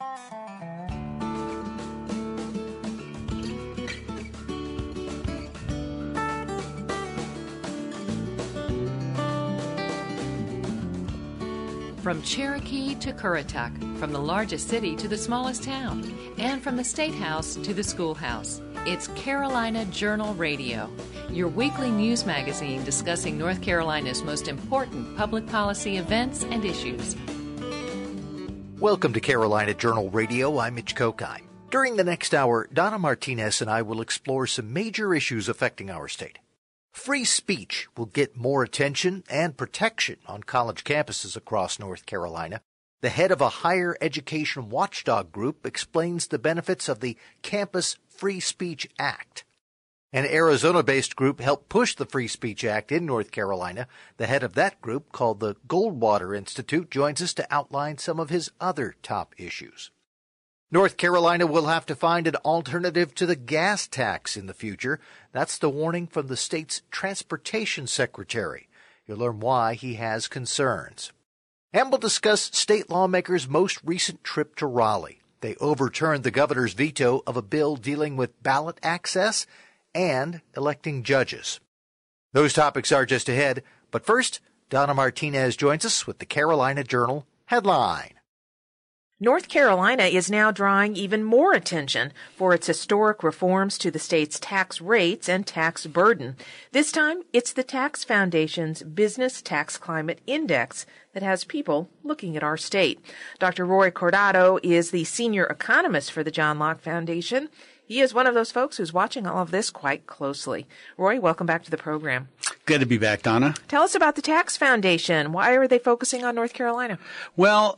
From Cherokee to Currituck, from the largest city to the smallest town, and from the State House to the schoolhouse, it's Carolina Journal Radio, your weekly news magazine discussing North Carolina's most important public policy events and issues. Welcome to Carolina Journal Radio. I'm Mitch Kokai. During the next hour, Donna Martinez and I will explore some major issues affecting our state. Free speech will get more attention and protection on college campuses across North Carolina. The head of a higher education watchdog group explains the benefits of the Campus Free Speech Act. An Arizona-based group helped push the Free Speech Act in North Carolina. The head of that group, called the Goldwater Institute, joins us to outline some of his other top issues. North Carolina will have to find an alternative to the gas tax in the future. That's the warning from the state's transportation secretary. You'll learn why he has concerns. And we'll discuss state lawmakers' most recent trip to Raleigh. They overturned the governor's veto of a bill dealing with ballot access and electing judges. Those topics are just ahead, but first, Donna Martinez joins us with the Carolina Journal headline. North Carolina is now drawing even more attention for its historic reforms to the state's tax rates and tax burden. This time, it's the Tax Foundation's Business Tax Climate Index that has people looking at our state. Dr. Roy Corrado is the senior economist for the John Locke Foundation. He is one of those folks who's watching all of this quite closely. Roy, welcome back to the program. Good to be back, Donna. Tell us about the Tax Foundation. Why are they focusing on North Carolina? Well,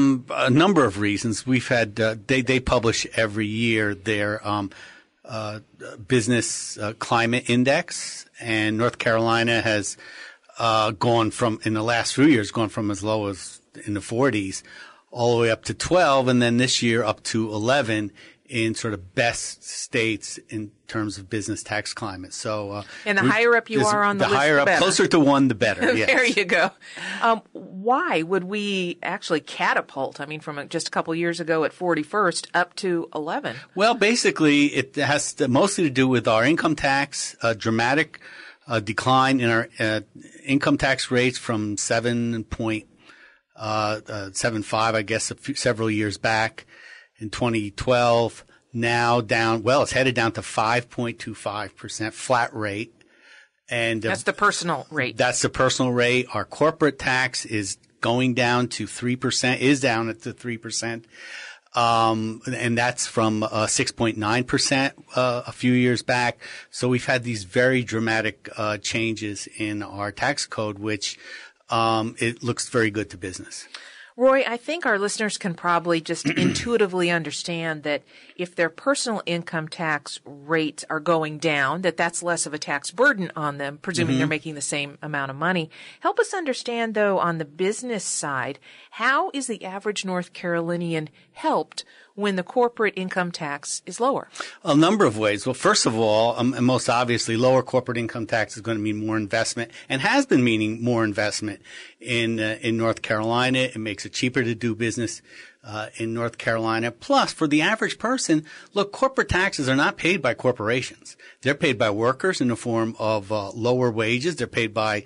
a number of reasons. We've had they publish every year their business climate index, and North Carolina has gone from, in the last few years, gone from as low as in the 40s all the way up to 12, and then this year up to 11 in sort of best states in terms of business tax climate. So, and the higher up you are on the list, higher up, closer to 1, the better. Yes. There you go. Why would we actually catapult? I mean, from just a couple years ago at 41st up to 11. Well, basically, it has mostly to do with our income tax, a dramatic decline in our income tax rates from 7.75, I guess, several years back. In 2012, now down, well, it's headed down to 5.25% flat rate. And that's the personal rate. That's the personal rate. Our corporate tax is going down to 3%, is down at the 3%. And that's from 6.9% a few years back. So we've had these very dramatic changes in our tax code, which it looks very good to business. Roy, I think our listeners can probably just intuitively understand that if their personal income tax rates are going down, that's less of a tax burden on them, presuming they're making the same amount of money. Help us understand, though, on the business side, how is the average North Carolinian helped when the corporate income tax is lower? A number of ways. Well, first of all, and most obviously, lower corporate income tax is going to mean more investment and has been meaning more investment in North Carolina. It makes it cheaper to do business in North Carolina. Plus, for the average person, look, corporate taxes are not paid by corporations. They're paid by workers in the form of lower wages. They're paid by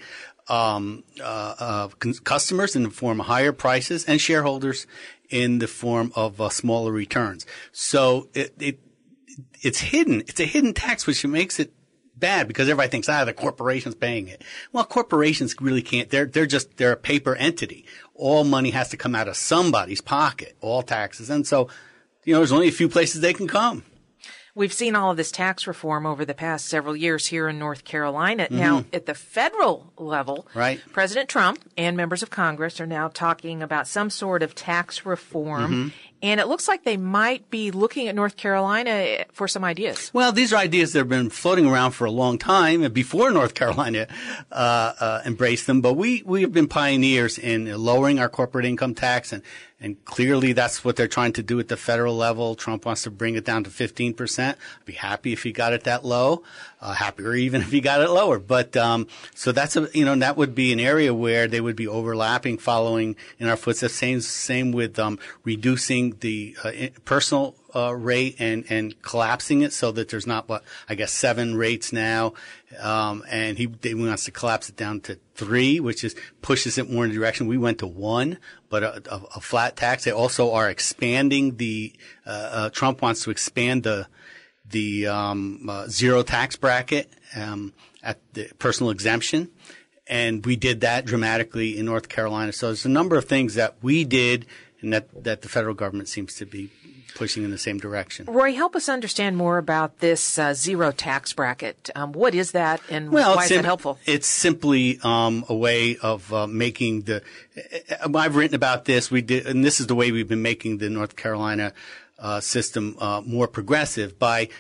customers in the form of higher prices, and shareholders in the form of smaller returns. So it's hidden. It's a hidden tax, which makes it bad because everybody thinks, the corporation's paying it. Well, corporations really can't. They're a paper entity. All money has to come out of somebody's pocket, all taxes. And so, there's only a few places they can come. We've seen all of this tax reform over the past several years here in North Carolina. Now, at the federal level, right, President Trump and members of Congress are now talking about some sort of tax reform. And it looks like they might be looking at North Carolina for some ideas. Well, these are ideas that have been floating around for a long time before North Carolina embraced them. But we have been pioneers in lowering our corporate income tax, and clearly that's what they're trying to do at the federal level. Trump wants to bring it down to 15%. I'd be happy if he got it that low, happier even if he got it lower. But so that's that would be an area where they would be overlapping, following in our footsteps. Same with reducing taking the personal rate and collapsing it so that there's not 7 rates now, and he wants to collapse it down to 3, which pushes it more in the direction. We went to 1, but a flat tax. They also are expanding Trump wants to expand the zero tax bracket at the personal exemption. And we did that dramatically in North Carolina. So there's a number of things that we did and that the federal government seems to be pushing in the same direction. Roy, help us understand more about this zero tax bracket. What is that, and why is it helpful? It's simply a way of making I've written about this. We did, and this is the way we've been making the North Carolina system more progressive by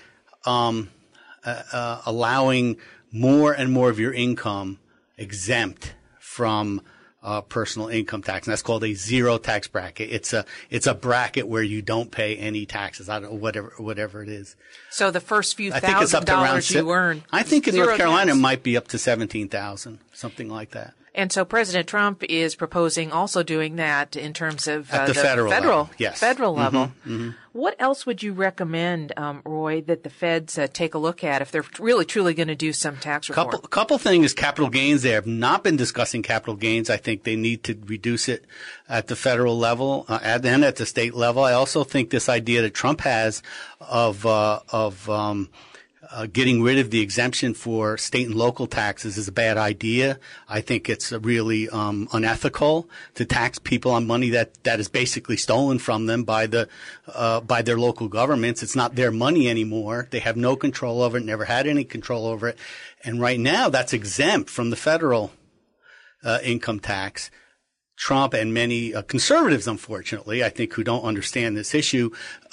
allowing more and more of your income exempt from personal income tax, and that's called a zero tax bracket. It's a bracket where you don't pay any taxes. I don't know, whatever it is. So the first few $1,000 you earn, I think in North Carolina it might be up to $17,000, something like that. And so President Trump is proposing also doing that in terms of at the federal level. Yes. Federal level. Mm-hmm. What else would you recommend, Roy, that the feds take a look at if they're really truly going to do some tax reform? Couple things. Capital gains. They have not been discussing capital gains. I think they need to reduce it at the federal level and at the state level. I also think this idea that Trump has of getting rid of the exemption for state and local taxes is a bad idea. I think it's really unethical to tax people on money that is basically stolen from them by their local governments. It's not their money anymore. They have no control over it, never had any control over it. And right now that's exempt from the federal income tax. Trump and many conservatives, unfortunately, I think, who don't understand this issue,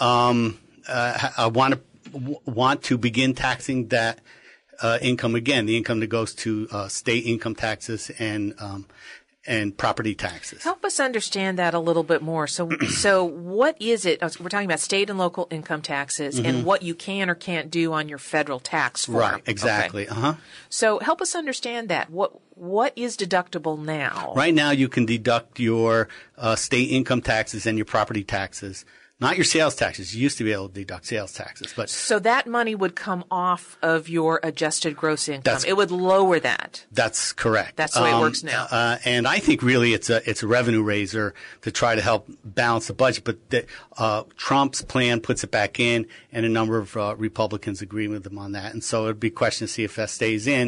want to begin taxing that income again, the income that goes to state income taxes and property taxes. Help us understand that a little bit more. So what is it? We're talking about state and local income taxes and what you can or can't do on your federal tax form. Right, exactly. Okay. So help us understand that. What is deductible now? Right now you can deduct your state income taxes and your property taxes. Not your sales taxes. You used to be able to deduct sales taxes, but so that money would come off of your adjusted gross income. It would lower that. That's correct. That's the way it works now. And I think really it's a revenue raiser to try to help balance the budget. But Trump's plan puts it back in, and a number of Republicans agree with him on that. And so it'd be a question to see if that stays in.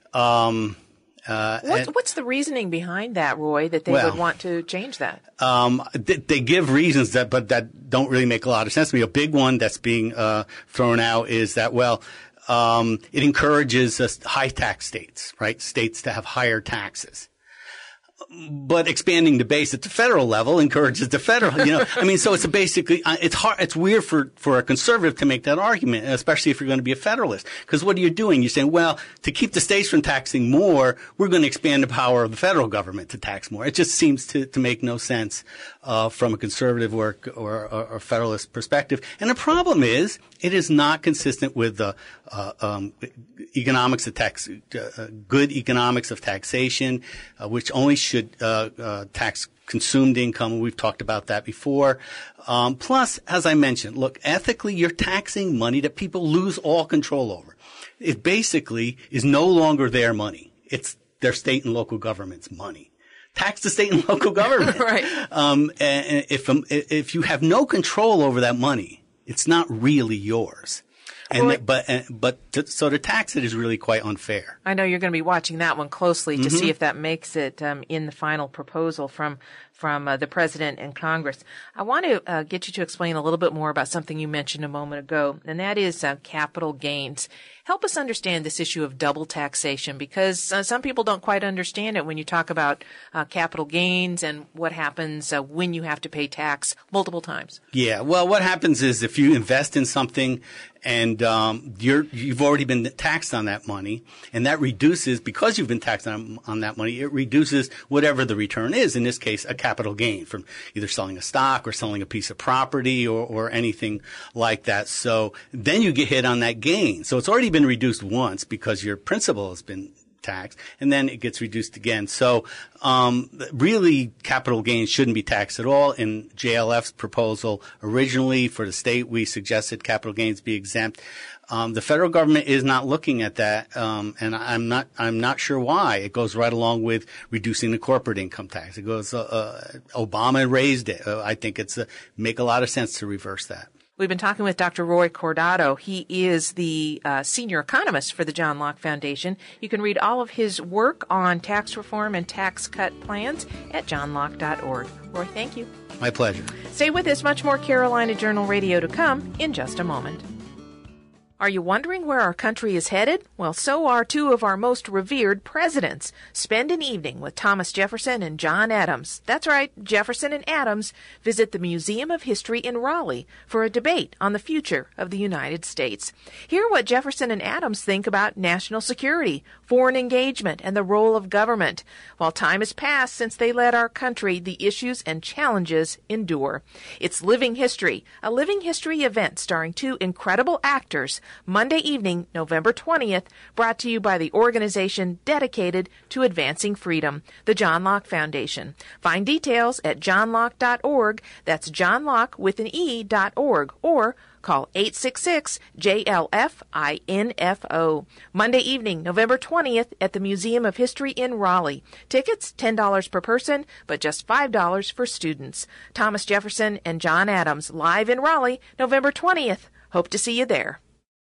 What's the reasoning behind that, Roy, that they would want to change that? They give reasons but that don't really make a lot of sense to me. A big one that's being thrown out is that, it encourages high tax states, right? States to have higher taxes. But expanding the base at the federal level encourages the federal, so it's it's hard, it's weird for a conservative to make that argument, especially if you're going to be a federalist. Because what are you doing? You're saying, to keep the states from taxing more, we're going to expand the power of the federal government to tax more. It just seems to make no sense, from a conservative or a federalist perspective. And the problem is, it is not consistent with the economics of tax, good economics of taxation, which only should tax consumed income. We've talked about that before. Plus, as I mentioned, look, ethically, you're taxing money that people lose all control over. It basically is no longer their money. It's their state and local government's money. Tax the state and local government. Right. And if you have no control over that money, it's not really yours. So to tax it is really quite unfair. I know you're going to be watching that one closely to see if that makes it in the final proposal from the president and Congress. I want to get you to explain a little bit more about something you mentioned a moment ago, and that is capital gains. Help us understand this issue of double taxation, because some people don't quite understand it when you talk about capital gains and what happens when you have to pay tax multiple times. Yeah, well, what happens is if you invest in something and you've already been taxed on that money, and that reduces, because you've been taxed on that money, it reduces whatever the return is, in this case a capital gain from either selling a stock or selling a piece of property or anything like that. So then you get hit on that gain. So it's already been reduced once because your principal has been tax, and then it gets reduced again. So really, capital gains shouldn't be taxed at all. In JLF's proposal originally for the state, we suggested capital gains be exempt. The federal government is not looking at that, and I'm not sure why. It goes right along with reducing the corporate income tax. It goes, Obama raised it. I think it's make a lot of sense to reverse that. We've been talking with Dr. Roy Cordato. He is the senior economist for the John Locke Foundation. You can read all of his work on tax reform and tax cut plans at johnlocke.org. Roy, thank you. My pleasure. Stay with us. Much more Carolina Journal Radio to come in just a moment. Are you wondering where our country is headed? Well, so are two of our most revered presidents. Spend an evening with Thomas Jefferson and John Adams. That's right, Jefferson and Adams visit the Museum of History in Raleigh for a debate on the future of the United States. Hear what Jefferson and Adams think about national security, foreign engagement, and the role of government. While time has passed since they led our country, the issues and challenges endure. It's Living History, a Living History event starring two incredible actors, Monday evening, November 20th, brought to you by the organization dedicated to advancing freedom, the John Locke Foundation. Find details at johnlocke.org. That's johnlocke.org, or call 866-JLF-INFO. Monday evening, November 20th at the Museum of History in Raleigh. Tickets, $10 per person, but just $5 for students. Thomas Jefferson and John Adams, live in Raleigh, November 20th. Hope to see you there.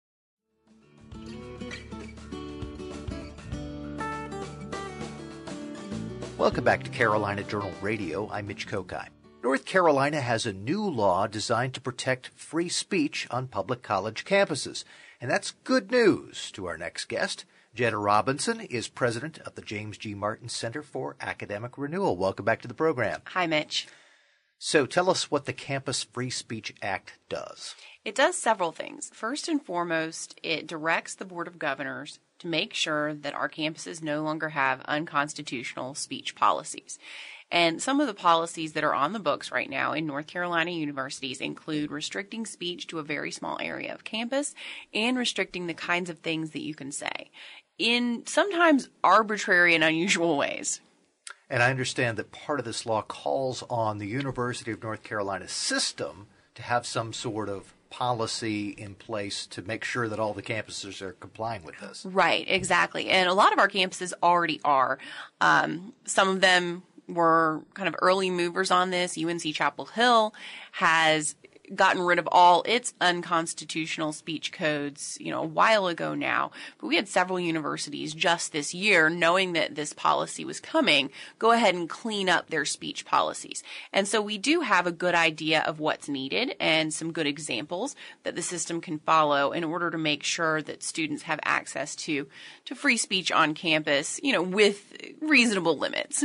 Welcome back to Carolina Journal Radio. I'm Mitch Kokai. North Carolina has a new law designed to protect free speech on public college campuses. And that's good news to our next guest. Jenna Robinson is president of the James G. Martin Center for Academic Renewal. Welcome back to the program. Hi, Mitch. So tell us what the Campus Free Speech Act does. It does several things. First and foremost, it directs the Board of Governors to make sure that our campuses no longer have unconstitutional speech policies. And some of the policies that are on the books right now in North Carolina universities include restricting speech to a very small area of campus and restricting the kinds of things that you can say in sometimes arbitrary and unusual ways. And I understand that part of this law calls on the University of North Carolina system to have some sort of policy in place to make sure that all the campuses are complying with this. Right, exactly. And a lot of our campuses already are. Some of them were kind of early movers on this. UNC Chapel Hill has gotten rid of all its unconstitutional speech codes, a while ago now. But we had several universities just this year, knowing that this policy was coming, go ahead and clean up their speech policies. And so we do have a good idea of what's needed and some good examples that the system can follow in order to make sure that students have access to free speech on campus, with reasonable limits.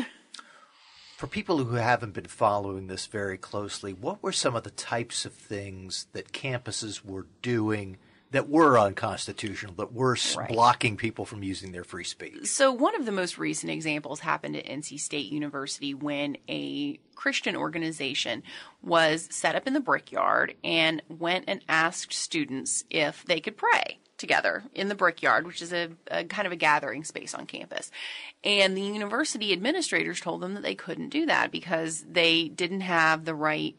For people who haven't been following this very closely, what were some of the types of things that campuses were doing that were unconstitutional, that were blocking people from using their free speech? So one of the most recent examples happened at NC State University when a Christian organization was set up in the Brickyard and went and asked students if they could pray together in the Brickyard, which is a kind of a gathering space on campus. And the university administrators told them that they couldn't do that because they didn't have the right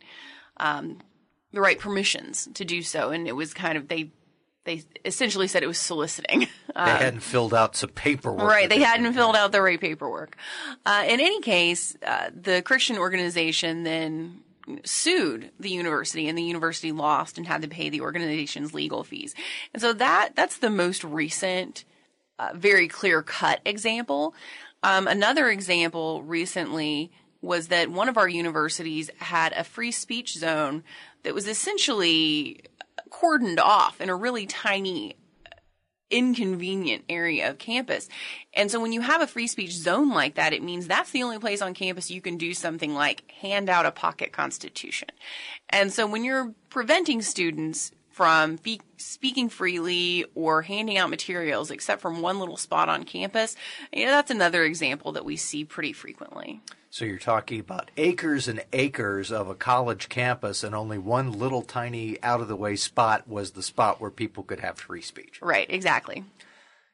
permissions to do so. And it was kind of, they essentially said it was soliciting. They hadn't filled out some paperwork. Right, they hadn't filled out the right paperwork. In any case, the Christian organization then sued the university, and the university lost and had to pay the organization's legal fees. And so that's the most recent, very clear-cut example. Another example recently was that one of our universities had a free speech zone that was essentially cordoned off in a really tiny, inconvenient area of campus. And so when you have a free speech zone like that, it means that's the only place on campus you can do something like hand out a pocket constitution. And so when you're preventing students from speaking freely or handing out materials except from one little spot on campus, that's another example that we see pretty frequently. So you're talking about acres and acres of a college campus, and only one little tiny out-of-the-way spot was the spot where people could have free speech. Right, exactly.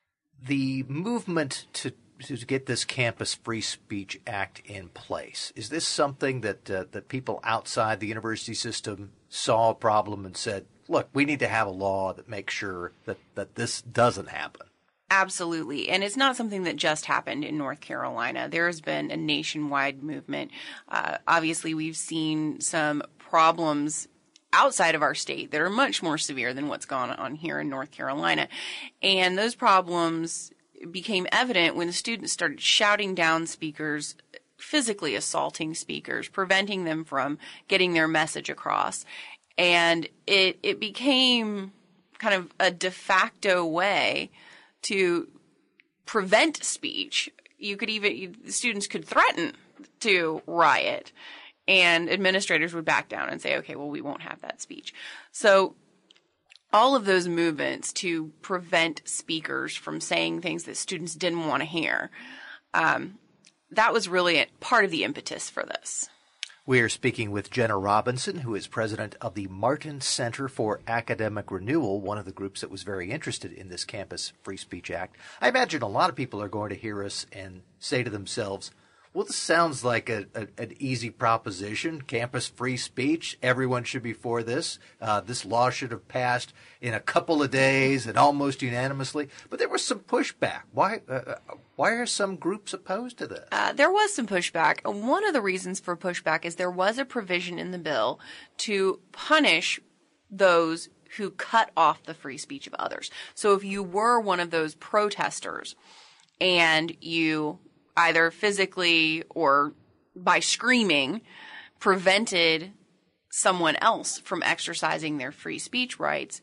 The movement to get this Campus Free Speech Act in place, is this something that people outside the university system saw a problem and said, look, we need to have a law that makes sure that this doesn't happen? Absolutely. And it's not something that just happened in North Carolina. There has been a nationwide movement. Obviously, we've seen some problems outside of our state that are much more severe than what's gone on here in North Carolina. And those problems became evident when the students started shouting down speakers, physically assaulting speakers, preventing them from getting their message across. And it became kind of a de facto way to prevent speech. Students could threaten to riot, and administrators would back down and say, okay, well, we won't have that speech. So all of those movements to prevent speakers from saying things that students didn't want to hear, that was really part of the impetus for this. We are speaking with Jenna Robinson, who is president of the Martin Center for Academic Renewal, one of the groups that was very interested in this Campus Free Speech Act. I imagine a lot of people are going to hear us and say to themselves, well, this sounds like an easy proposition. Campus free speech. Everyone should be for this. This law should have passed in a couple of days and almost unanimously. But there was some pushback. Why are some groups opposed to this? There was some pushback. One of the reasons for pushback is there was a provision in the bill to punish those who cut off the free speech of others. So if you were one of those protesters and you either physically or by screaming prevented someone else from exercising their free speech rights,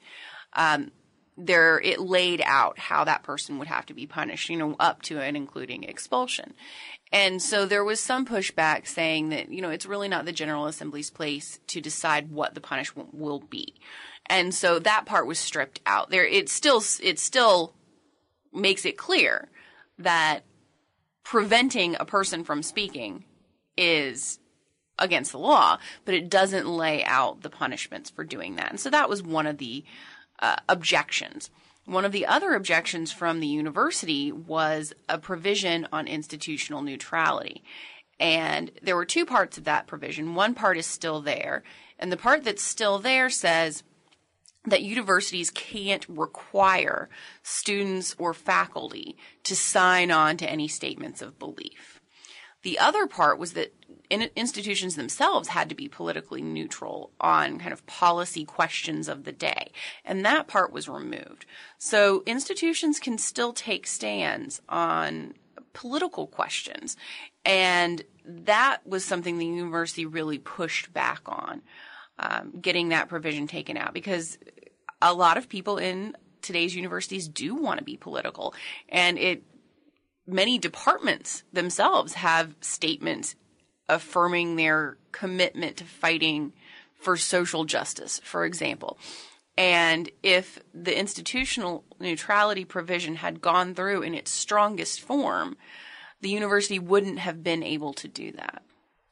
it laid out how that person would have to be punished, up to and including expulsion. And so there was some pushback saying that, it's really not the General Assembly's place to decide what the punishment will be. And so that part was stripped out. It still makes it clear that preventing a person from speaking is against the law, but it doesn't lay out the punishments for doing that. And so that was one of the objections. One of the other objections from the university was a provision on institutional neutrality. And there were two parts of that provision. One part is still there, and the part that's still there says that universities can't require students or faculty to sign on to any statements of belief. The other part was that institutions themselves had to be politically neutral on kind of policy questions of the day, and that part was removed. So institutions can still take stands on political questions, and that was something the university really pushed back on. Getting that provision taken out, because a lot of people in today's universities do want to be political, and many departments themselves have statements affirming their commitment to fighting for social justice, for example. And if the institutional neutrality provision had gone through in its strongest form, the university wouldn't have been able to do that.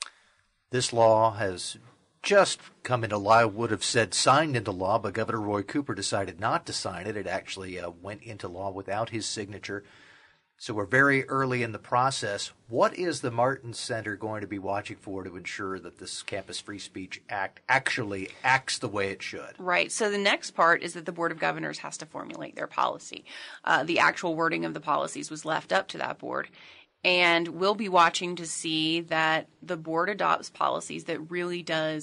This law has just come into law. I would have said signed into law, but Governor Roy Cooper decided not to sign it. It actually went into law without his signature. So we're very early in the process. What is the Martin Center going to be watching for to ensure that this Campus Free Speech Act actually acts the way it should? Right. So the next part is that the Board of Governors has to formulate their policy. The actual wording of the policies was left up to that board. And we'll be watching to see that the board adopts policies that really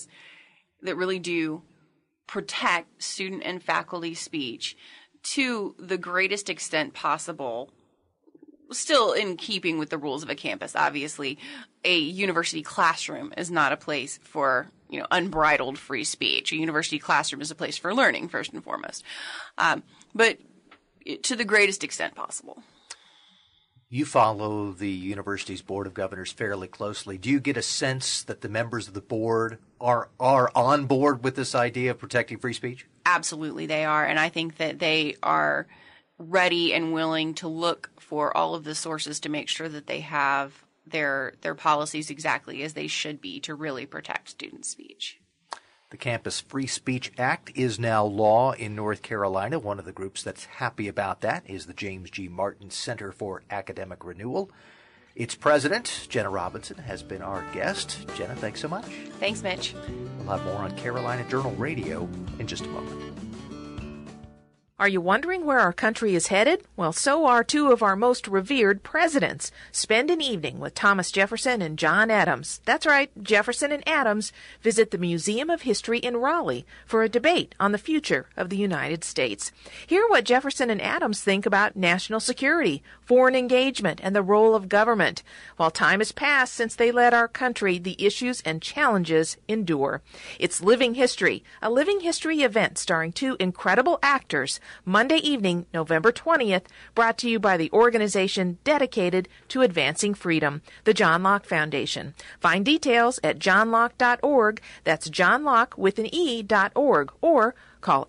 do protect student and faculty speech to the greatest extent possible, still in keeping with the rules of a campus. Obviously, a university classroom is not a place for unbridled free speech. A university classroom is a place for learning, first and foremost, but to the greatest extent possible. You follow the university's Board of Governors fairly closely. Do you get a sense that the members of the board are on board with this idea of protecting free speech? Absolutely, they are. And I think that they are ready and willing to look for all of the sources to make sure that they have their policies exactly as they should be to really protect student speech. The Campus Free Speech Act is now law in North Carolina. One of the groups that's happy about that is the James G. Martin Center for Academic Renewal. Its president, Jenna Robinson, has been our guest. Jenna, thanks so much. Thanks, Mitch. We'll have more on Carolina Journal Radio in just a moment. Are you wondering where our country is headed? Well, so are two of our most revered presidents. Spend an evening with Thomas Jefferson and John Adams. That's right, Jefferson and Adams visit the Museum of History in Raleigh for a debate on the future of the United States. Hear what Jefferson and Adams think about national security, foreign engagement, and the role of government. While time has passed since they led our country, the issues and challenges endure. It's Living History, a Living History event starring two incredible actors, Monday evening, November 20th, brought to you by the organization dedicated to advancing freedom, the John Locke Foundation. Find details at johnlocke.org, that's johnlocke.org, or call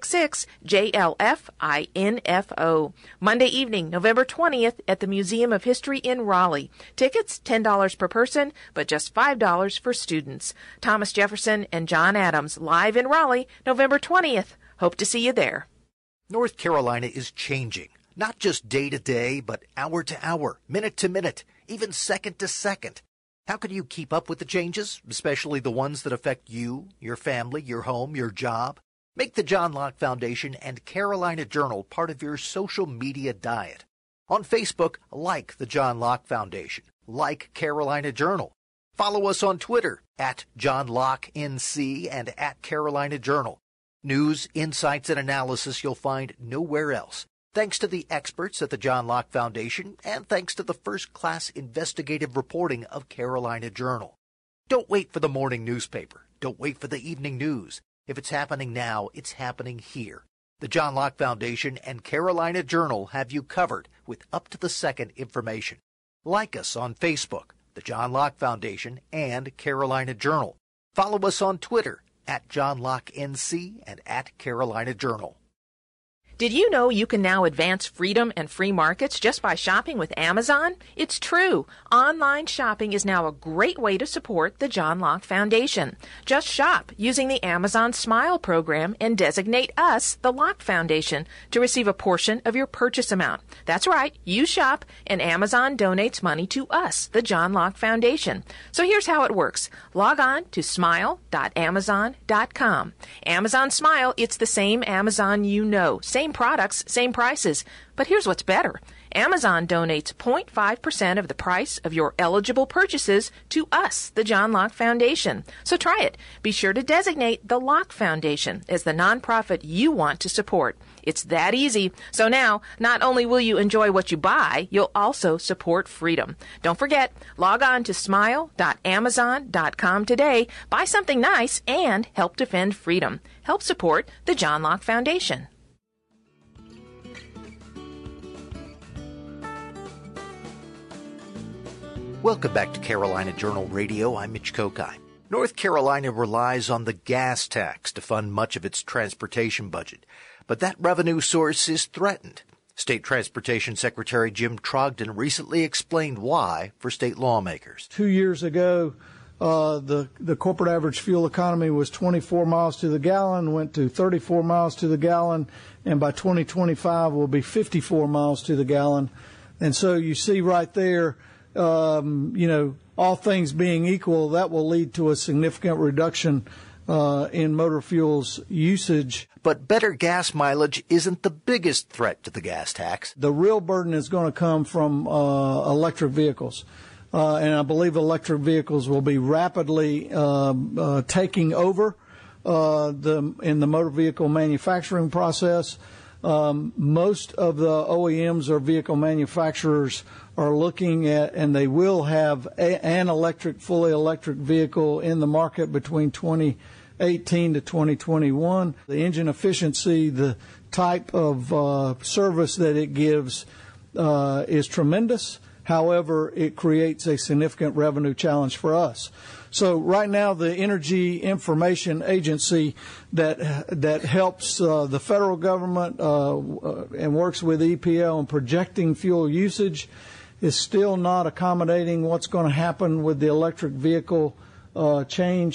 866-JLF-INFO. Monday evening, November 20th at the Museum of History in Raleigh. Tickets, $10 per person, but just $5 for students. Thomas Jefferson and John Adams, live in Raleigh, November 20th. Hope to see you there. North Carolina is changing, not just day to day, but hour to hour, minute to minute, even second to second. How can you keep up with the changes, especially the ones that affect you, your family, your home, your job? Make the John Locke Foundation and Carolina Journal part of your social media diet. On Facebook, like the John Locke Foundation, like Carolina Journal. Follow us on Twitter at John Locke NC and at Carolina Journal. News, insights, and analysis you'll find nowhere else. Thanks to the experts at the John Locke Foundation and thanks to the first-class investigative reporting of Carolina Journal. Don't wait for the morning newspaper. Don't wait for the evening news. If it's happening now, it's happening here. The John Locke Foundation and Carolina Journal have you covered with up-to-the-second information. Like us on Facebook, the John Locke Foundation and Carolina Journal. Follow us on Twitter at John Locke NC and at Carolina Journal. Did you know you can now advance freedom and free markets just by shopping with Amazon? It's true. Online shopping is now a great way to support the John Locke Foundation. Just shop using the Amazon Smile program and designate us, the Locke Foundation, to receive a portion of your purchase amount. That's right. You shop and Amazon donates money to us, the John Locke Foundation. So here's how it works. Log on to smile.amazon.com. Amazon Smile, it's the same Amazon you know. Same products, same prices. But here's what's better. Amazon donates 0.5% of the price of your eligible purchases to us, the John Locke Foundation. So try it. Be sure to designate the Locke Foundation as the nonprofit you want to support. It's that easy. So now, not only will you enjoy what you buy, you'll also support freedom. Don't forget, log on to smile.amazon.com today, buy something nice, and help defend freedom. Help support the John Locke Foundation. Welcome back to Carolina Journal Radio. I'm Mitch Kokai. North Carolina relies on the gas tax to fund much of its transportation budget, but that revenue source is threatened. State Transportation Secretary Jim Trogdon recently explained why for state lawmakers. 2 years ago, the corporate average fuel economy was 24 miles to the gallon, went to 34 miles to the gallon, and by 2025 will be 54 miles to the gallon. And so you see right there, all things being equal, that will lead to a significant reduction in motor fuels usage. But better gas mileage isn't the biggest threat to the gas tax. The real burden is going to come from electric vehicles. And I believe electric vehicles will be rapidly taking over in the motor vehicle manufacturing process. Most of the OEMs or vehicle manufacturers are looking at, and they will have an fully electric vehicle in the market between 2018 to 2021. The engine efficiency, the type of service that it gives is tremendous. However, it creates a significant revenue challenge for us. So right now, the Energy Information Agency that helps the federal government and works with EPA on projecting fuel usage is still not accommodating what's going to happen with the electric vehicle change.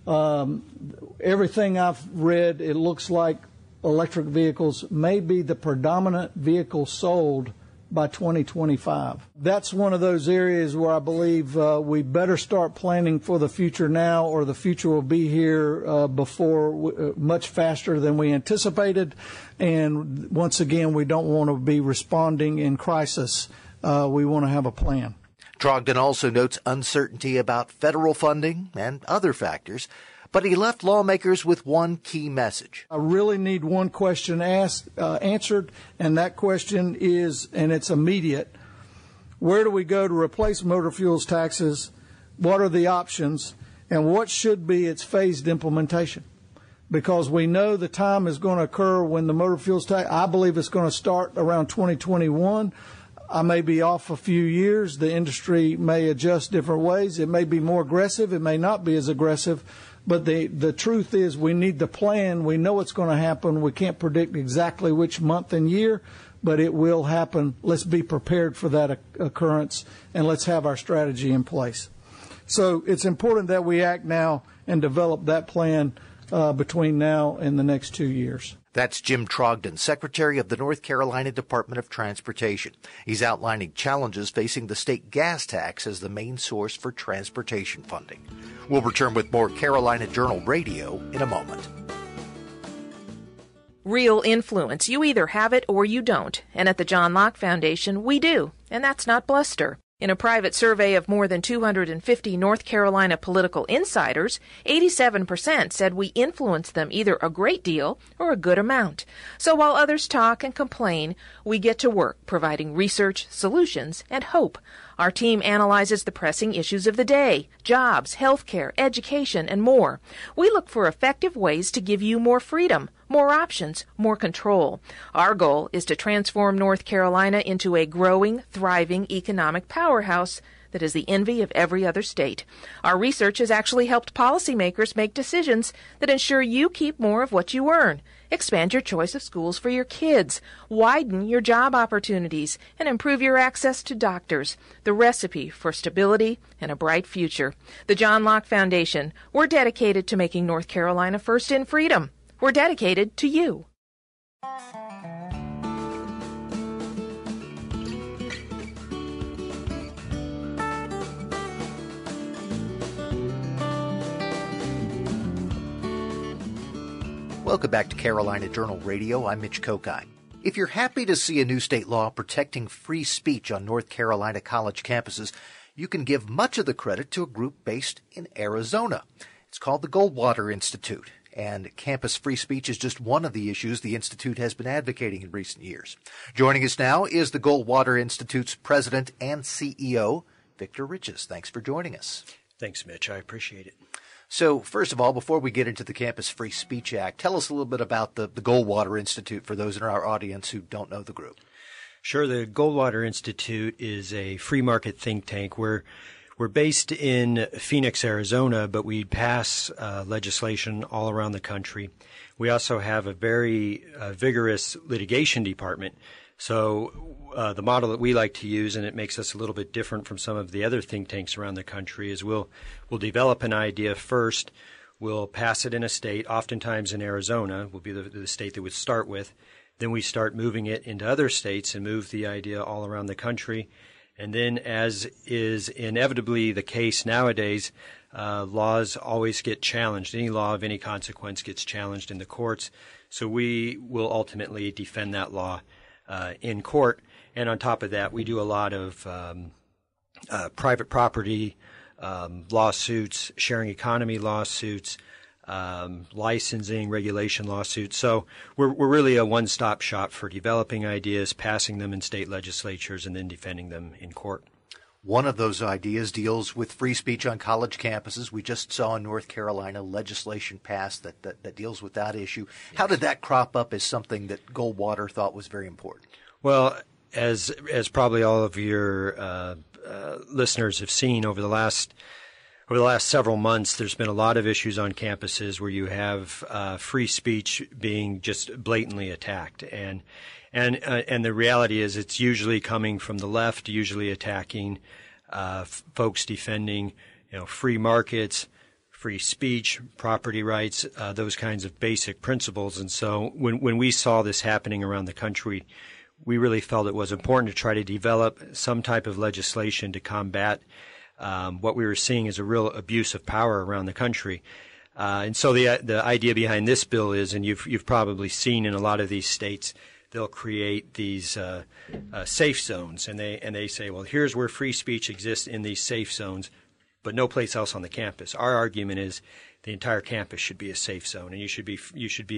Everything I've read, it looks like electric vehicles may be the predominant vehicle sold by 2025. That's one of those areas where I believe we better start planning for the future now, or the future will be here before much faster than we anticipated. And once again, we don't want to be responding in crisis. We want to have a plan. Trogdon also notes uncertainty about federal funding and other factors, but he left lawmakers with one key message. I really need one question answered, and that question is, and it's immediate, where do we go to replace motor fuels taxes? What are the options? And what should be its phased implementation? Because we know the time is going to occur when the motor fuels tax, I believe it's going to start around 2021. I may be off a few years. The industry may adjust different ways. It may be more aggressive. It may not be as aggressive. But the truth is we need the plan. We know it's going to happen. We can't predict exactly which month and year, but it will happen. Let's be prepared for that occurrence, and let's have our strategy in place. So it's important that we act now and develop that plan between now and the next 2 years. That's Jim Trogdon, Secretary of the North Carolina Department of Transportation. He's outlining challenges facing the state gas tax as the main source for transportation funding. We'll return with more Carolina Journal Radio in a moment. Real influence. You either have it or you don't. And at the John Locke Foundation, we do. And that's not bluster. In a private survey of more than 250 North Carolina political insiders, 87% said we influence them either a great deal or a good amount. So while others talk and complain, we get to work providing research, solutions, and hope. Our team analyzes the pressing issues of the day: jobs, healthcare, education, and more. We look for effective ways to give you more freedom, more options, more control. Our goal is to transform North Carolina into a growing, thriving economic powerhouse that is the envy of every other state. Our research has actually helped policymakers make decisions that ensure you keep more of what you earn, expand your choice of schools for your kids, widen your job opportunities, and improve your access to doctors. The recipe for stability and a bright future. The John Locke Foundation, we're dedicated to making North Carolina first in freedom. We're dedicated to you. Welcome back to Carolina Journal Radio. I'm Mitch Kokai. If you're happy to see a new state law protecting free speech on North Carolina college campuses, you can give much of the credit to a group based in Arizona. It's called the Goldwater Institute, and campus free speech is just one of the issues the Institute has been advocating in recent years. Joining us now is the Goldwater Institute's president and CEO, Victor Riches. Thanks for joining us. Thanks, Mitch. I appreciate it. So, first of all, before we get into the Campus Free Speech Act, tell us a little bit about the Goldwater Institute for those in our audience who don't know the group. Sure. The Goldwater Institute is a free market think tank. We're based in Phoenix, Arizona, but we pass legislation all around the country. We also have a very vigorous litigation department. So the model that we like to use, and it makes us a little bit different from some of the other think tanks around the country, is we'll develop an idea first. We'll pass it in a state, oftentimes in Arizona, will be the state that we start with. Then we start moving it into other states and move the idea all around the country. And then, as is inevitably the case nowadays, laws always get challenged. Any law of any consequence gets challenged in the courts. So we will ultimately defend that law in court. And on top of that, we do a lot of private property lawsuits, sharing economy lawsuits, licensing, regulation lawsuits. So we're really a one-stop shop for developing ideas, passing them in state legislatures, and then defending them in court. One of those ideas deals with free speech on college campuses. We just saw in North Carolina legislation passed that deals with that issue. Yes. How did that crop up as something that Goldwater thought was very important? Well, as probably all of your listeners have seen over the last several months, there's been a lot of issues on campuses where you have free speech being just blatantly attacked, and the reality is it's usually coming from the left, usually attacking folks defending free markets, free speech, property rights, those kinds of basic principles. And so when we saw this happening around the country, we really felt it was important to try to develop some type of legislation to combat what we were seeing as a real abuse of power around the country. And so the idea behind this bill is, and you've probably seen in a lot of these states, they'll create these safe zones, and they say, well, here's where free speech exists in these safe zones, but no place else on the campus. Our argument is the entire campus should be a safe zone, and you should be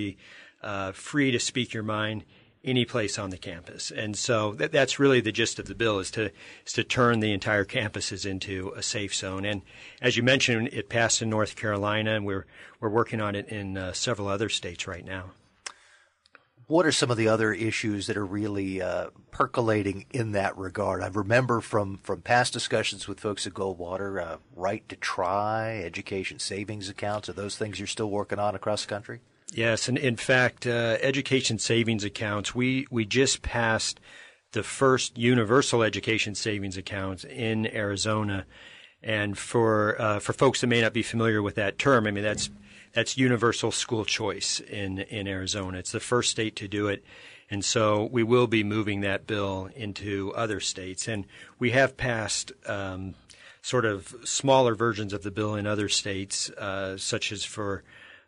free to speak your mind any place on the campus. And so that's really the gist of the bill, is to turn the entire campuses into a safe zone. And as you mentioned, it passed in North Carolina, and we're working on it in several other states right now. What are some of the other issues that are really percolating in that regard? I remember from past discussions with folks at Goldwater, right to try, education savings accounts. Are those things you're still working on across the country? Yes, and in fact, education savings accounts, we just passed the first universal education savings account in Arizona. And for folks that may not be familiar with that term, I mean, that's universal school choice in Arizona. It's the first state to do it. And so we will be moving that bill into other states. And we have passed sort of smaller versions of the bill in other states, such as for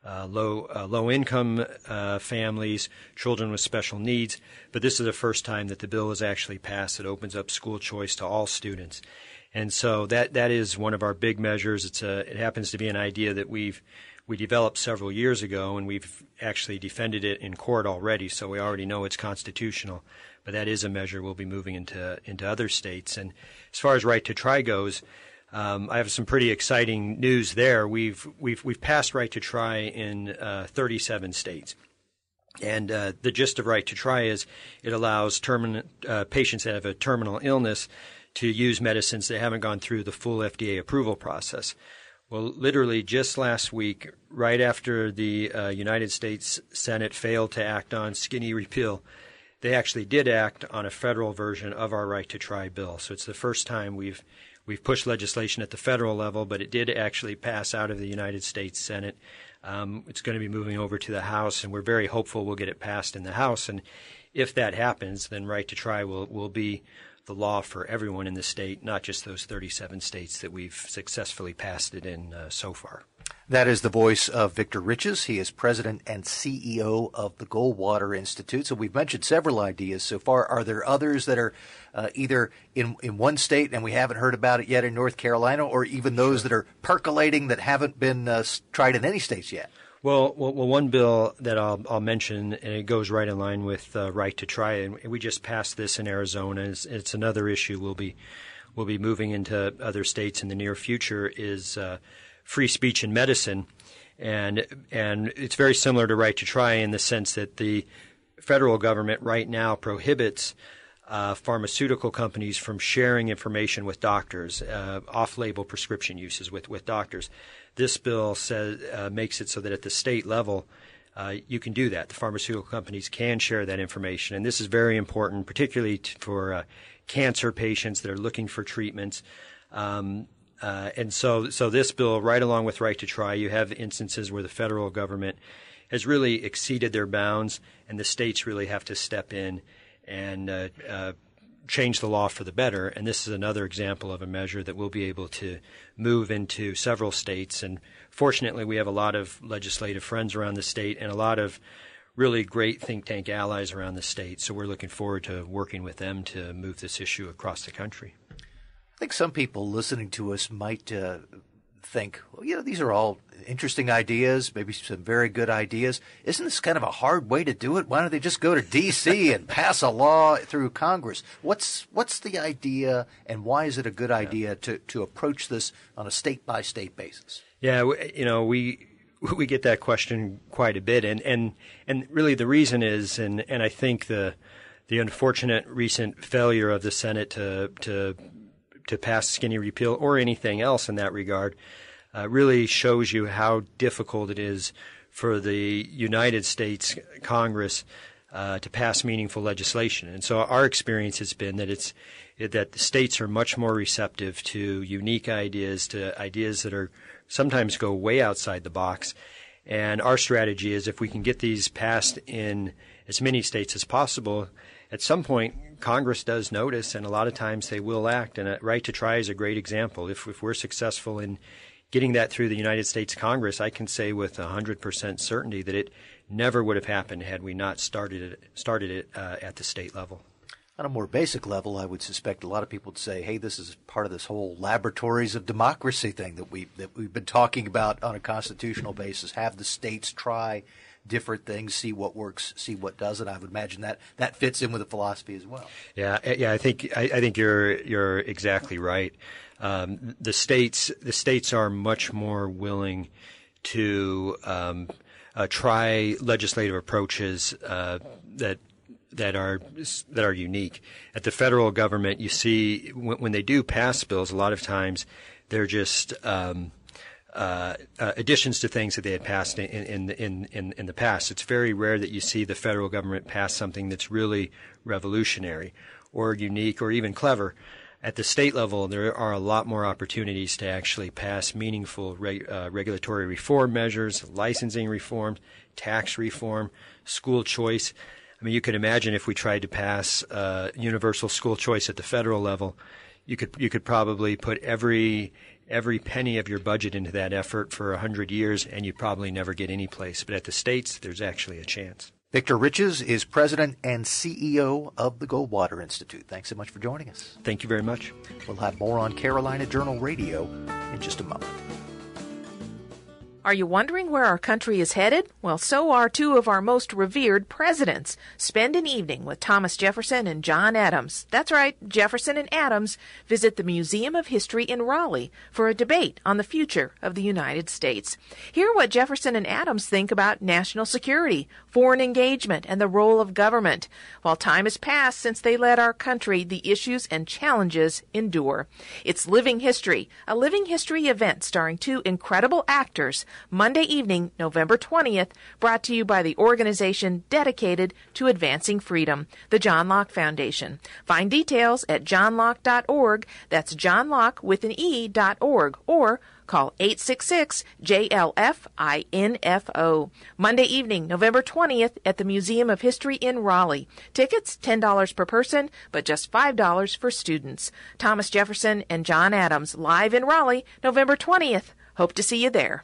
low-income families, children with special needs. But this is the first time that the bill is actually passed. It opens up school choice to all students. And so that is one of our big measures. It happens to be an idea that we developed several years ago, and we've actually defended it in court already, so we already know it's constitutional. But that is a measure we'll be moving into other states. And as far as right to try goes, I have some pretty exciting news there. We've passed right to try in 37 states. And the gist of right to try is it allows patients that have a terminal illness to use medicines that haven't gone through the full FDA approval process. Well, literally just last week, right after the United States Senate failed to act on skinny repeal, they actually did act on a federal version of our right to try bill. So it's the first time we've pushed legislation at the federal level, but it did actually pass out of the United States Senate. It's going to be moving over to the House, and we're very hopeful we'll get it passed in the House. And if that happens, then right to try will be the law for everyone in the state, not just those 37 states that we've successfully passed it in so far. That is the voice of Victor Riches. He is president and CEO of the Goldwater Institute. So we've mentioned several ideas so far. Are there others that are either in one state and we haven't heard about it yet in North Carolina, or even those that are percolating that haven't been tried in any states yet? Well, one bill that I'll mention, and it goes right in line with right to try, and we just passed this in Arizona. It's another issue we'll be moving into other states in the near future, is free speech in medicine, and it's very similar to right to try in the sense that the federal government right now prohibits pharmaceutical companies from sharing information with doctors, off-label prescription uses with doctors. This bill makes it so that at the state level, you can do that. The pharmaceutical companies can share that information, and this is very important, particularly for cancer patients that are looking for treatments. And so this bill, right along with right to try, you have instances where the federal government has really exceeded their bounds, and the states really have to step in and change the law for the better. And this is another example of a measure that we'll be able to move into several states. And fortunately, we have a lot of legislative friends around the state and a lot of really great think tank allies around the state. So we're looking forward to working with them to move this issue across the country. I think some people listening to us might think, well, these are all interesting ideas, maybe some very good ideas. Isn't this kind of a hard way to do it? Why don't they just go to D.C. and pass a law through Congress? What's the idea, and why is it a good idea to approach this on a state-by-state basis? Yeah, we get that question quite a bit, and really the reason is, and I think the unfortunate recent failure of the Senate to pass skinny repeal or anything else in that regard really shows you how difficult it is for the United States Congress to pass meaningful legislation. And so our experience has been that the states are much more receptive to unique ideas, to ideas that are sometimes go way outside the box. And our strategy is if we can get these passed in as many states as possible, at some point Congress does notice, and a lot of times they will act. And a right to try is a great example. If we're successful in getting that through the United States Congress, I can say with 100% certainty that it never would have happened had we not started it at the state level. On a more basic level, I would suspect a lot of people would say, hey, this is part of this whole laboratories of democracy thing that we've been talking about on a constitutional basis. Have the states try different things, see what works, see what doesn't. I would imagine that fits in with the philosophy as well. Yeah. I think you're exactly right. The states are much more willing to try legislative approaches that are unique. At the federal government, you see when they do pass bills, a lot of times they're just additions to things that they had passed in the past. It's very rare that you see the federal government pass something that's really revolutionary or unique or even clever. At the state level, there are a lot more opportunities to actually pass meaningful regulatory reform measures, licensing reform, tax reform, school choice. I mean, you could imagine if we tried to pass universal school choice at the federal level, you could probably put every penny of your budget into that effort for 100 years, and you'd probably never get any place. But at the states, there's actually a chance. Victor Riches is president and CEO of the Goldwater Institute. Thanks so much for joining us. Thank you very much. We'll have more on Carolina Journal Radio in just a moment. Are you wondering where our country is headed? Well, so are two of our most revered presidents. Spend an evening with Thomas Jefferson and John Adams. That's right, Jefferson and Adams visit the Museum of History in Raleigh for a debate on the future of the United States. Hear what Jefferson and Adams think about national security, foreign engagement, and the role of government. While time has passed since they led our country, the issues and challenges endure. It's Living History, a Living History event starring two incredible actors, Monday evening, November 20th, brought to you by the organization dedicated to advancing freedom, the John Locke Foundation. Find details at johnlocke.org. That's johnlocke.org, or call 866-JLF-INFO. Monday evening, November 20th at the Museum of History in Raleigh. Tickets, $10 per person, but just $5 for students. Thomas Jefferson and John Adams, live in Raleigh, November 20th. Hope to see you there.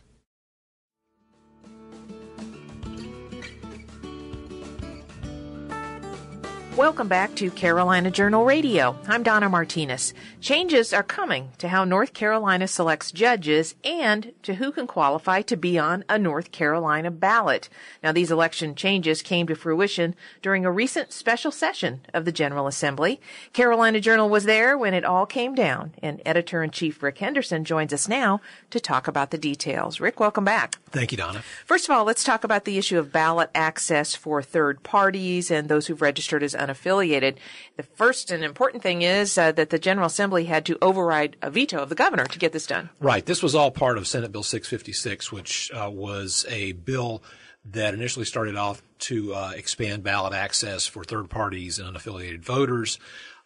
Welcome back to Carolina Journal Radio. I'm Donna Martinez. Changes are coming to how North Carolina selects judges and to who can qualify to be on a North Carolina ballot. Now, these election changes came to fruition during a recent special session of the General Assembly. Carolina Journal was there when it all came down, and Editor-in-Chief Rick Henderson joins us now to talk about the details. Rick, welcome back. Thank you, Donna. First of all, let's talk about the issue of ballot access for third parties and those who've registered as unaffiliated. The first and important thing is that the General Assembly had to override a veto of the governor to get this done. Right. This was all part of Senate Bill 656, which was a bill that initially started off to expand ballot access for third parties and unaffiliated voters.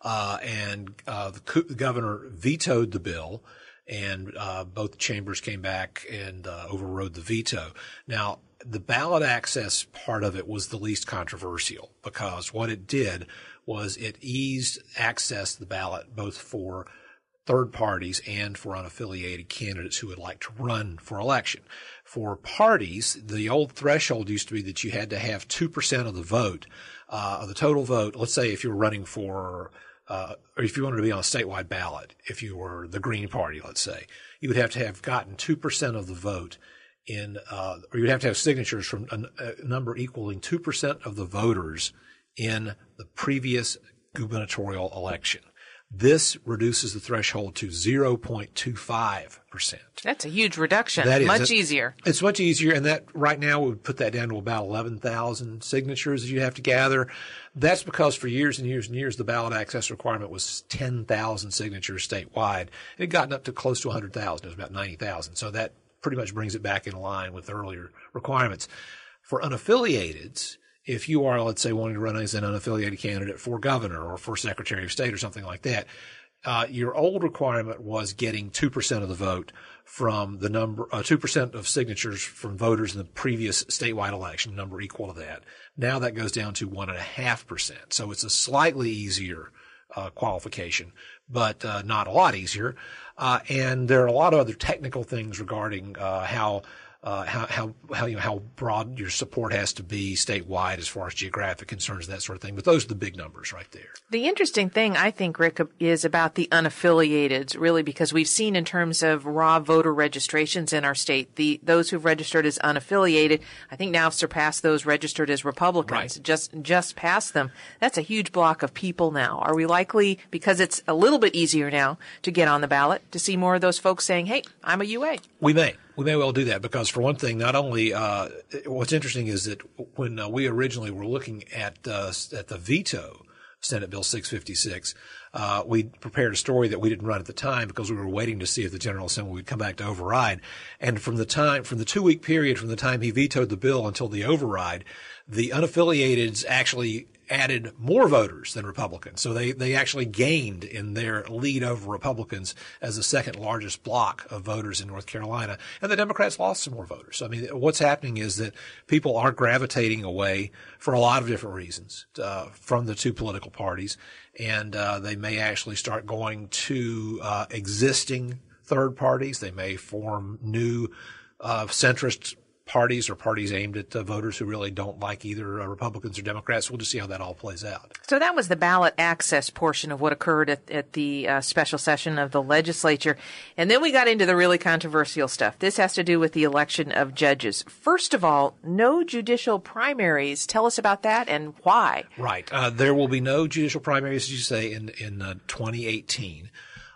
The governor vetoed the bill, and both chambers came back and overrode the veto. Now, the ballot access part of it was the least controversial, because what it did was it eased access to the ballot both for third parties and for unaffiliated candidates who would like to run for election. For parties, the old threshold used to be that you had to have 2% of the vote, of the total vote. Let's say if you were running for or if you wanted to be on a statewide ballot, if you were the Green Party, let's say, you would have to have gotten 2% of the vote or you'd have to have signatures from a number equaling 2% of the voters in the previous gubernatorial election. This reduces the threshold to 0.25%. That's a huge reduction. That is much easier. It's much easier, and that right now would put that down to about 11,000 signatures that you have to gather. That's because for years and years and years, the ballot access requirement was 10,000 signatures statewide. It had gotten up to close to 100,000. It was about 90,000. So that pretty much brings it back in line with the earlier requirements. For unaffiliateds, if you are, let's say, wanting to run as an unaffiliated candidate for governor or for secretary of state or something like that, Your old requirement was getting 2% of the vote from the number, 2% of signatures from voters in the previous statewide election, number equal to that. Now that goes down to 1.5%. So it's a slightly easier qualification, but not a lot easier. And there are a lot of other technical things regarding how broad your support has to be statewide as far as geographic concerns, that sort of thing. But those are the big numbers right there. The interesting thing, I think, Rick, is about the unaffiliated, really, because we've seen in terms of raw voter registrations in our state, those who've registered as unaffiliated, I think now have surpassed those registered as Republicans. Right. Just past them. That's a huge block of people now. Are we likely, because it's a little bit easier now to get on the ballot, to see more of those folks saying, hey, I'm a UA? We may well do that because, for one thing, not only what's interesting is that when we originally were looking at the veto Senate Bill 656, we prepared a story that we didn't run at the time because we were waiting to see if the General Assembly would come back to override. And from the 2-week period from the time he vetoed the bill until the override, the unaffiliateds actually added more voters than Republicans. So they actually gained in their lead over Republicans as the second largest block of voters in North Carolina. And the Democrats lost some more voters. So, I mean, what's happening is that people are gravitating away for a lot of different reasons from the two political parties. And they may actually start going to existing third parties. They may form new centrist parties or parties aimed at voters who really don't like either Republicans or Democrats. We'll just see how that all plays out. So that was the ballot access portion of what occurred at the special session of the legislature. And then we got into the really controversial stuff. This has to do with the election of judges. First of all, no judicial primaries. Tell us about that and why. Right. There will be no judicial primaries, as you say, in 2018.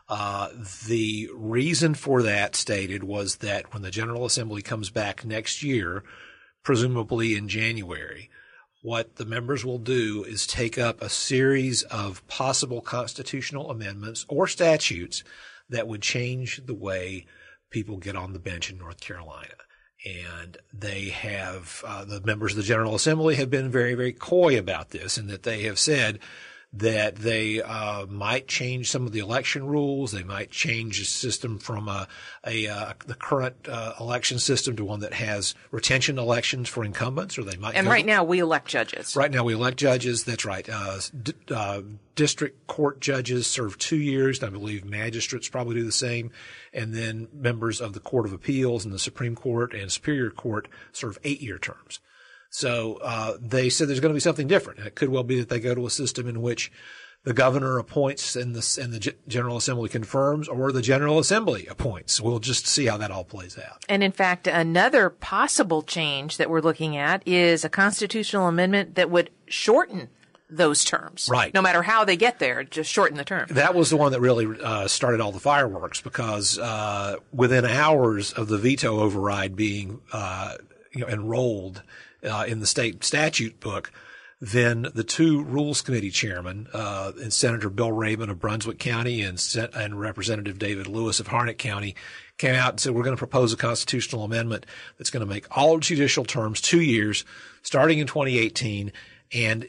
The reason for that stated was that when the General Assembly comes back next year, presumably in January, what the members will do is take up a series of possible constitutional amendments or statutes that would change the way people get on the bench in North Carolina. And they have, the members of the General Assembly have been very, very coy about this, and that they have said that they might change some of the election rules. They might change the system from the current election system to one that has retention elections for incumbents, or they might. And right now we elect judges. Right now we elect judges. That's right. District court judges serve 2 years. I believe magistrates probably do the same. And then members of the Court of Appeals and the Supreme Court and Superior Court serve 8-year terms. So they said there's going to be something different. And it could well be that they go to a system in which the governor appoints and the General Assembly confirms, or the General Assembly appoints. We'll just see how that all plays out. And in fact, another possible change that we're looking at is a constitutional amendment that would shorten those terms. Right. No matter how they get there, just shorten the term. That was the one that really started all the fireworks, because within hours of the veto override being enrolled in the state statute book, then the two Rules Committee chairmen, and Senator Bill Rabon of Brunswick County and Representative David Lewis of Harnett County, came out and said, we're going to propose a constitutional amendment that's going to make all judicial terms 2 years, starting in 2018, and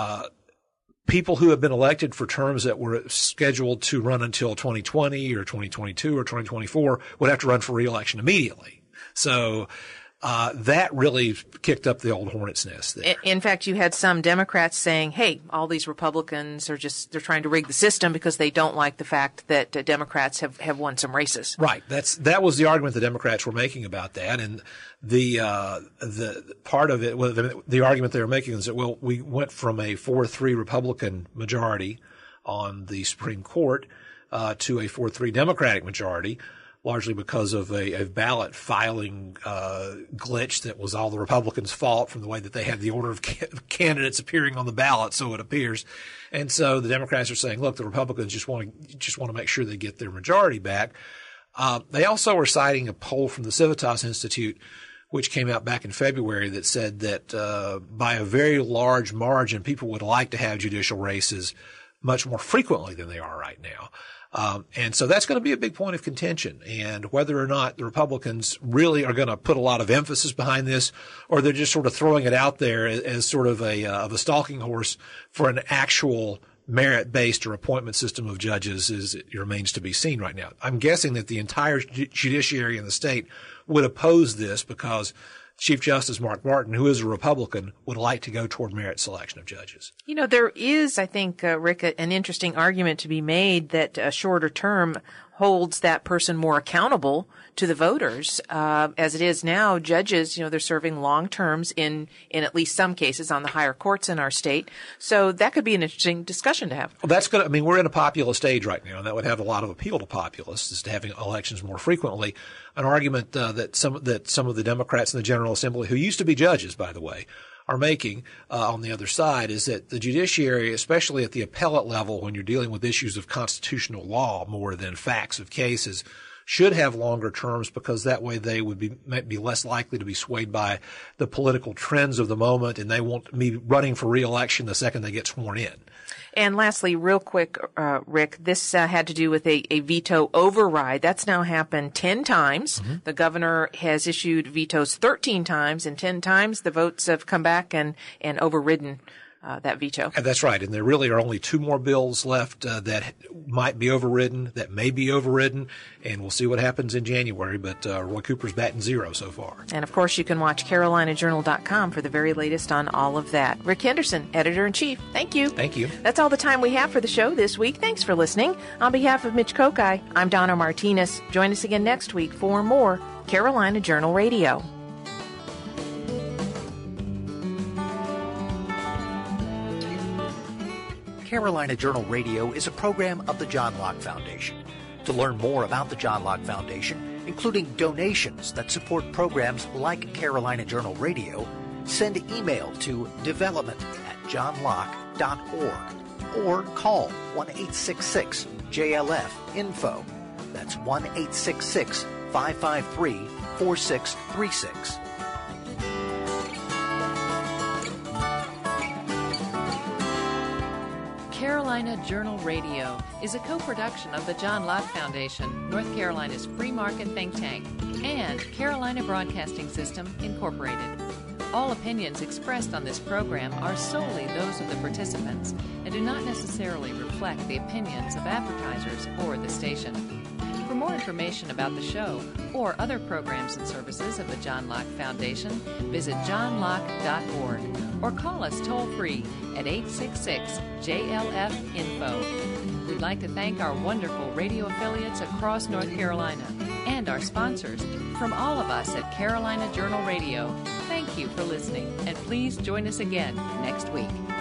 people who have been elected for terms that were scheduled to run until 2020 or 2022 or 2024 would have to run for re-election immediately. So that really kicked up the old hornet's nest there. In fact, you had some Democrats saying, hey, all these Republicans are they're trying to rig the system because they don't like the fact that Democrats have won some races. Right. That was the argument the Democrats were making about that. And the part of it, the argument they were making is that, well, we went from a 4-3 Republican majority on the Supreme Court to a 4-3 Democratic majority, largely because of a ballot filing glitch that was all the Republicans' fault from the way that they had the order of candidates appearing on the ballot, so it appears. And so the Democrats are saying, look, the Republicans just want to make sure they get their majority back. They also were citing a poll from the Civitas Institute, which came out back in February, that said that by a very large margin, people would like to have judicial races much more frequently than they are right now. And so that's going to be a big point of contention, and whether or not the Republicans really are going to put a lot of emphasis behind this, or they're just sort of throwing it out there as sort of a stalking horse for an actual merit-based or appointment system of judges remains to be seen right now. I'm guessing that the entire judiciary in the state would oppose this because Chief Justice Mark Martin, who is a Republican, would like to go toward merit selection of judges. You know, there is, I think, Rick, an interesting argument to be made that a shorter term holds that person more accountable to the voters. As it is now, judges, they're serving long terms in at least some cases on the higher courts in our state. So that could be an interesting discussion to have. Well, that's good. I mean, we're in a populist age right now, and that would have a lot of appeal to populists, is to having elections more frequently. An argument that some of the Democrats in the General Assembly, who used to be judges, by the way, are making on the other side is that the judiciary, especially at the appellate level, when you're dealing with issues of constitutional law more than facts of cases, should have longer terms because that way they might be less likely to be swayed by the political trends of the moment, and they won't be running for re-election the second they get sworn in. And lastly, real quick, Rick, this had to do with a veto override. That's now happened 10 times. Mm-hmm. The governor has issued vetoes 13 times, and 10 times the votes have come back and overridden that veto. And that's right. And there really are only 2 more bills left that might be overridden, that may be overridden, and we'll see what happens in January. But Roy Cooper's batting 0 so far. And, of course, you can watch CarolinaJournal.com for the very latest on all of that. Rick Henderson, Editor-in-Chief, thank you. Thank you. That's all the time we have for the show this week. Thanks for listening. On behalf of Mitch Kokai, I'm Donna Martinez. Join us again next week for more Carolina Journal Radio. Carolina Journal Radio is a program of the John Locke Foundation. To learn more about the John Locke Foundation, including donations that support programs like Carolina Journal Radio, send email to development@johnlocke.org or call 1-866-JLF-INFO. That's 1-866-553-4636. Carolina Journal Radio is a co-production of the John Locke Foundation, North Carolina's free market think tank, and Carolina Broadcasting System, Incorporated. All opinions expressed on this program are solely those of the participants and do not necessarily reflect the opinions of advertisers or the station. For more information about the show or other programs and services of the John Locke Foundation, visit johnlocke.org or call us toll-free at 866-JLF-INFO. We'd like to thank our wonderful radio affiliates across North Carolina and our sponsors. From all of us at Carolina Journal Radio, thank you for listening, and please join us again next week.